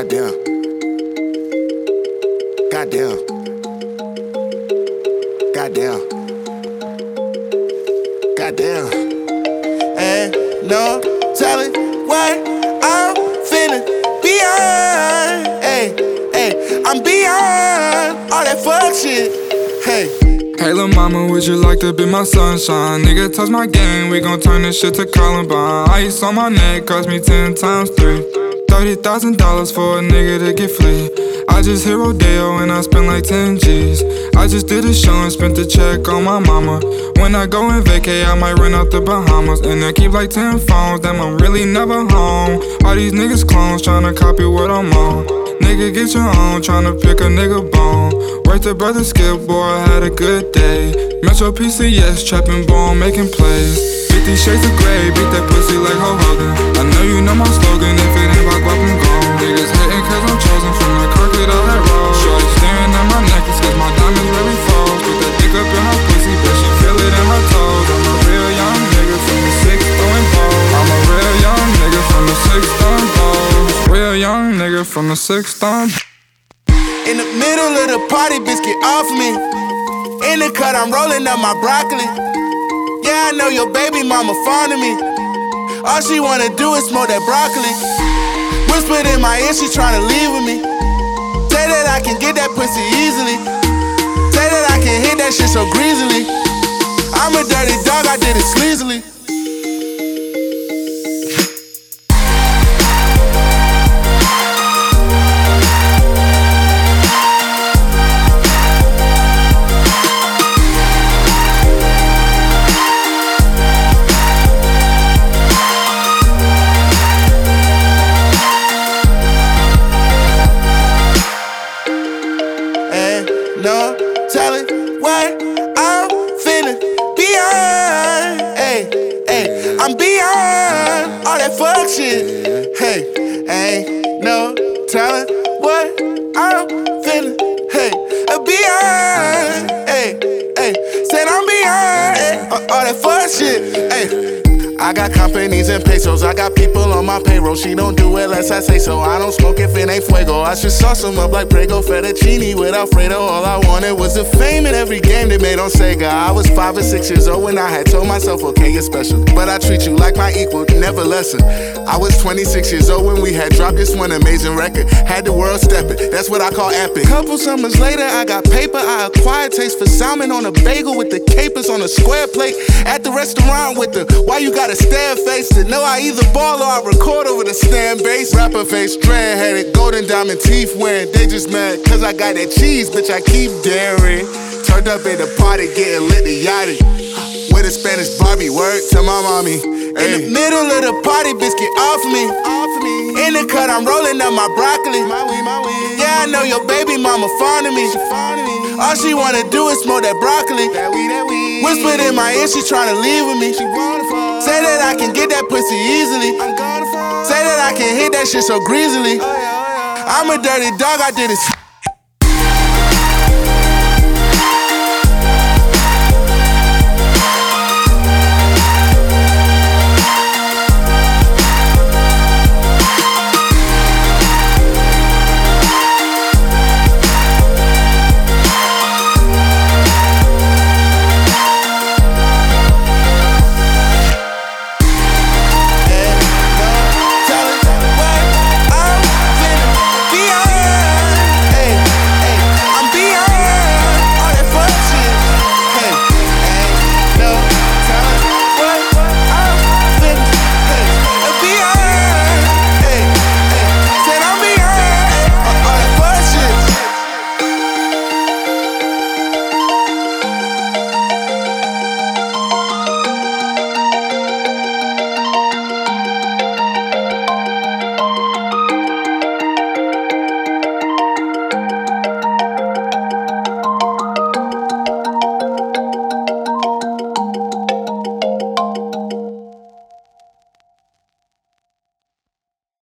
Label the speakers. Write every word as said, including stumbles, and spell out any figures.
Speaker 1: Goddamn. Goddamn. Goddamn. Goddamn. Ain't no telling what I'm feeling beyond. Hey, hey, I'm beyond all that fuck shit. Hey.
Speaker 2: Hey lil' mama, would you like to be my sunshine? Nigga, touch my game, we gon' turn this shit to Columbine. Ice on my neck cost me ten times three. Thirty thousand dollars for a nigga to get flea. I just hit Rodeo and I spent like ten G's. I just did a show and spent the check on my mama. When I go and vacay, I might run out the Bahamas. And I keep like ten phones, damn I'm really never home. All these niggas clones tryna copy what I'm on. Nigga, get your own, tryna pick a nigga bone. Worked the brother Skip, boy, I had a good day. Metro P C S, trapping bone, making plays. Fifty shades of grey, beat that pussy like Hulk Hogan. I know you know my slogan, if it ain't rock, rock, I'm gone. Niggas hating cause I'm chosen from the crooked all that road. Shorty staring at my necklace cause my diamonds really froze. Put that dick up in her pussy, but she feel it in her toes. I'm a real young nigga from the six throwing balls. I'm a real young nigga from the six throwing balls. Real young nigga from the six throwing.
Speaker 1: In the middle of the party, bitch, get off me. In the cut, I'm rolling up my broccoli. Yeah, I know your baby mama fond of me. All she wanna do is smoke that broccoli. Whispered in my ear, she tryna leave with me. Say that I can get that pussy easily. Say that I can hit that shit so greasily. I'm a dirty dog, I did it sleazily. No telling what I'm feeling beyond. Hey, hey, I'm beyond all that fuck shit. Hey, ain't no telling what I'm feeling. Hey, beyond. Hey, hey, said I'm beyond hey, all that fuck shit. Hey. I got companies and pesos, I got people on my payroll. She don't do it unless I say so. I don't smoke if it ain't fuego. I should sauce them up like Prego fettuccine with Alfredo. All I wanted was the fame in every game they made on Sega. I was five or six years old when I had told myself, okay, you're special, but I treat you like my equal, never lesser. I was twenty-six years old when we had dropped this one amazing record. Had the world stepping, that's what I call epic. Couple summers later, I got paper. I acquired taste for salmon on a bagel with the capers on a square plate. At the restaurant with the, why you got a stand face to know I either ball or I record over the stand base. Rapper face, dread-headed, golden diamond teeth wearing. They just mad cause I got that cheese, bitch, I keep daring. Turned up at the party, getting lit the yachty. With a Spanish Barbie, word to my mommy. Ay. In the middle of the party, bitch, get off me. Off me. In the cut, I'm rolling up my broccoli. My weed, my weed. Yeah, I know your baby mama fond of me. She fond of me. All she wanna do is smoke that broccoli. That weed, that weed. Whispered in my ear, she tryna leave with me. She wanna fall. Say that I can get that pussy easily. I'm gonna fall. Say that I can hit that shit so greasily. Oh, yeah, oh, yeah. I'm a dirty dog, I did it.